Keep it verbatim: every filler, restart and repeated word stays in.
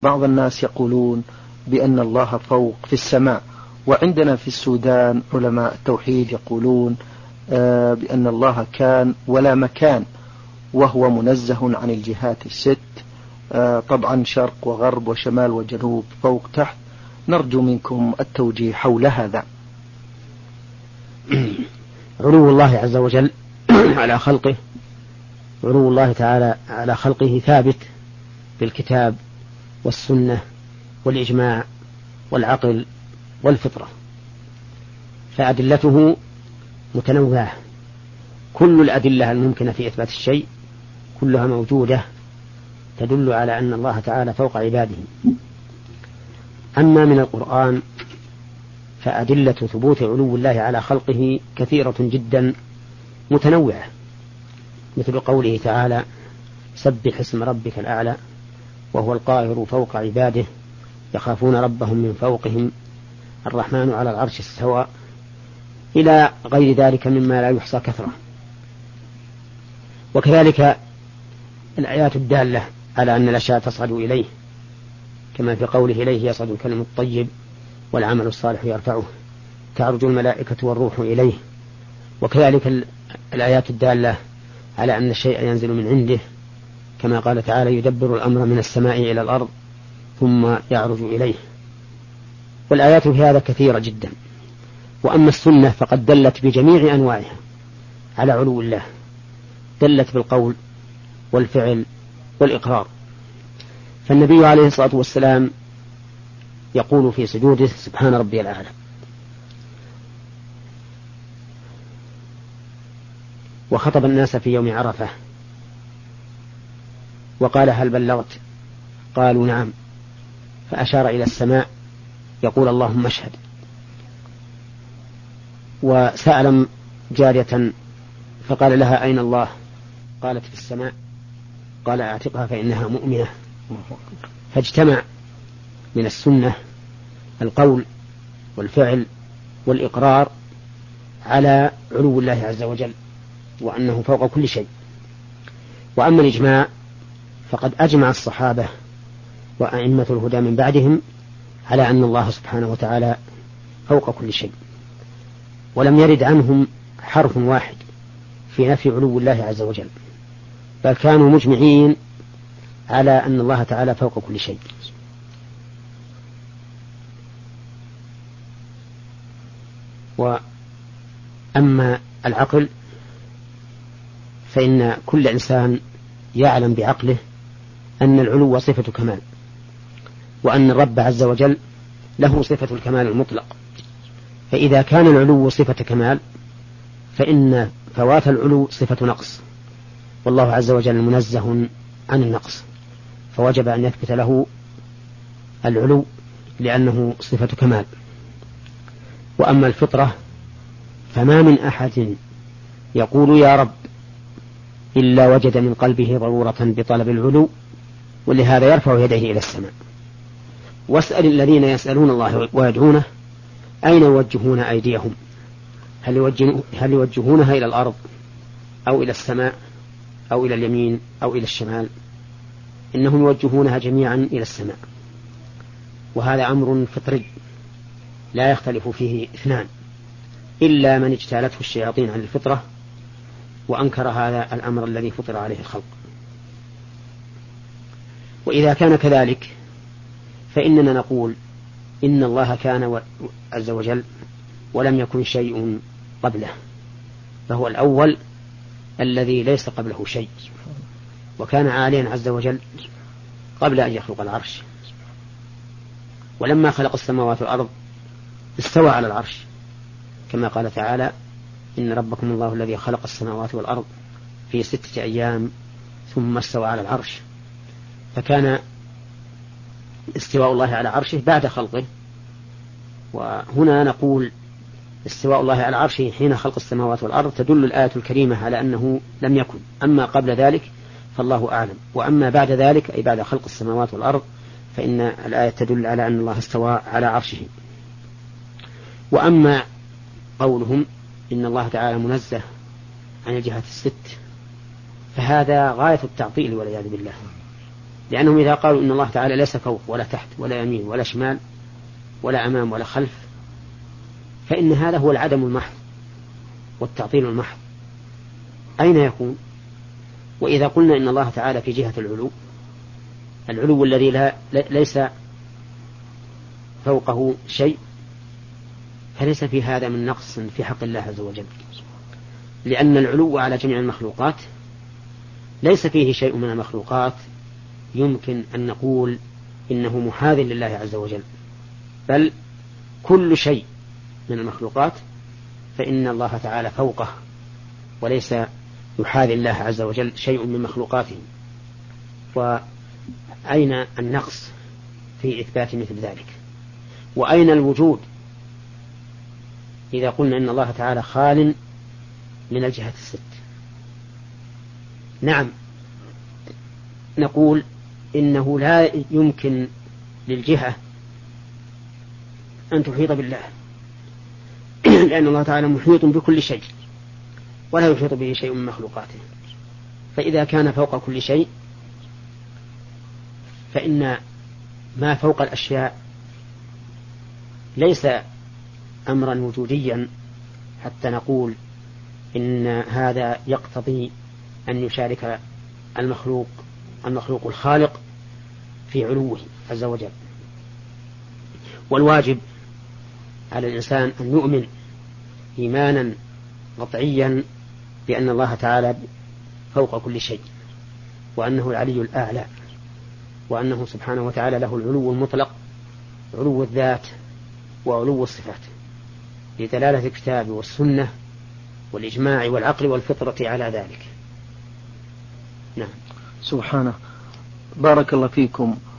بعض الناس يقولون بأن الله فوق في السماء، وعندنا في السودان علماء التوحيد يقولون بأن الله كان ولا مكان، وهو منزه عن الجهات الست، طبعا شرق وغرب وشمال وجنوب فوق تحت. نرجو منكم التوجيه حول هذا. علو الله عز وجل على خلقه، علو الله تعالى على خلقه ثابت بالكتاب والسنة والإجماع والعقل والفطرة، فأدلته متنوعة، كل الأدلة الممكنة في إثبات الشيء كلها موجودة تدل على أن الله تعالى فوق عباده. أما من القرآن فأدلة ثبوت علو الله على خلقه كثيرة جدا متنوعة، مثل قوله تعالى: سبح اسم ربك الأعلى وهو القاهر فوق عباده يخافون ربهم من فوقهم الرحمن على العرش استوى، إلى غير ذلك مما لا يحصى كثرة. وكذلك الآيات الدالة على أن الأشياء تصعد إليه، كما في قوله: إليه يصعد الكلم الطيب والعمل الصالح يرفعه، تعرج الملائكة والروح إليه. وكذلك الآيات الدالة على أن الشيء ينزل من عنده، كما قال تعالى: يدبر الأمر من السماء إلى الأرض ثم يعرج إليه. والآيات في هذا كثيرة جدا. وأما السنة فقد دلت بجميع أنواعها على علو الله، دلت بالقول والفعل والإقرار. فالنبي عليه الصلاة والسلام يقول في سجوده: سبحان ربي الأعلى. وخطب الناس في يوم عرفة وقال: هل بلغت؟ قالوا: نعم. فأشار إلى السماء يقول: اللهم اشهد. وسأل جارية فقال لها: أين الله؟ قالت: في السماء. قال: اعتقها فإنها مؤمنة. فاجتمع من السنة القول والفعل والإقرار على علو الله عز وجل وأنه فوق كل شيء. وأما الإجماع فقد أجمع الصحابة وأئمة الهدى من بعدهم على أن الله سبحانه وتعالى فوق كل شيء، ولم يرد عنهم حرف واحد في نفي علو الله عز وجل، بل كانوا مجمعين على أن الله تعالى فوق كل شيء. وأما العقل فإن كل إنسان يعلم بعقله أن العلو صفة كمال، وأن الرب عز وجل له صفة الكمال المطلق. فإذا كان العلو صفة كمال فإن فوات العلو صفة نقص، والله عز وجل منزه عن النقص، فوجب أن يثبت له العلو لأنه صفة كمال. وأما الفطرة فما من أحد يقول يا رب إلا وجد من قلبه ضرورة بطلب العلو، ولهذا يرفع يديه إلى السماء. واسأل الذين يسألون الله ويدعونه أين يوجهون أيديهم، هل يوجهونها إلى الأرض أو إلى السماء أو إلى اليمين أو إلى الشمال؟ إنهم يوجهونها جميعا إلى السماء، وهذا أمر فطري لا يختلف فيه اثنان، إلا من اجتالته الشياطين عن الفطرة وأنكر هذا الأمر الذي فطر عليه الخلق. وإذا كان كذلك فإننا نقول إن الله كان عز وجل ولم يكن شيء قبله، فهو الأول الذي ليس قبله شيء، وكان عاليا عز وجل قبل أن يخلق العرش. ولما خلق السماوات والأرض استوى على العرش، كما قال تعالى: إن ربكم الله الذي خلق السماوات والأرض في ستة أيام ثم استوى على العرش. فكان استواء الله على عرشه بعد خلقه. وهنا نقول استواء الله على عرشه حين خلق السماوات والأرض تدل الآية الكريمة على أنه لم يكن، أما قبل ذلك فالله أعلم. وأما بعد ذلك أي بعد خلق السماوات والأرض فإن الآية تدل على أن الله استوى على عرشه. وأما قولهم إن الله تعالى منزه عن الجهات الست فهذا غاية التعطيل والعياذ بالله، لأنهم إذا قالوا إن الله تعالى ليس فوق ولا تحت ولا يمين ولا شمال ولا أمام ولا خلف، فإن هذا هو العدم المحض والتعطيل المحض. أين يكون؟ وإذا قلنا إن الله تعالى في جهة العلو، العلو الذي لا ليس فوقه شيء، فليس في هذا من نقص في حق الله عز وجل، لأن العلو على جميع المخلوقات ليس فيه شيء من المخلوقات يمكن أن نقول إنه محاذ لله عز وجل، بل كل شيء من المخلوقات فإن الله تعالى فوقه، وليس يحاذي الله عز وجل شيء من مخلوقاته. وأين النقص في إثبات مثل ذلك؟ وأين الوجود إذا قلنا إن الله تعالى خال من الجهات الست؟ نعم، نقول إنه لا يمكن للجهة أن تحيط بالله، لأن الله تعالى محيط بكل شيء ولا يحيط به شيء من مخلوقاته. فإذا كان فوق كل شيء فإن ما فوق الأشياء ليس أمرا وجوديا حتى نقول إن هذا يقتضي أن يشارك المخلوق المخلوق الخالق في علوه عز وجل. والواجب على الإنسان أن يؤمن إيمانا قطعيا بأن الله تعالى فوق كل شيء، وأنه العلي الأعلى، وأنه سبحانه وتعالى له العلو المطلق، علو الذات وعلو الصفات، لدلالة الكتاب والسنة والإجماع والعقل والفطرة على ذلك. نعم. سبحانه. بارك الله فيكم.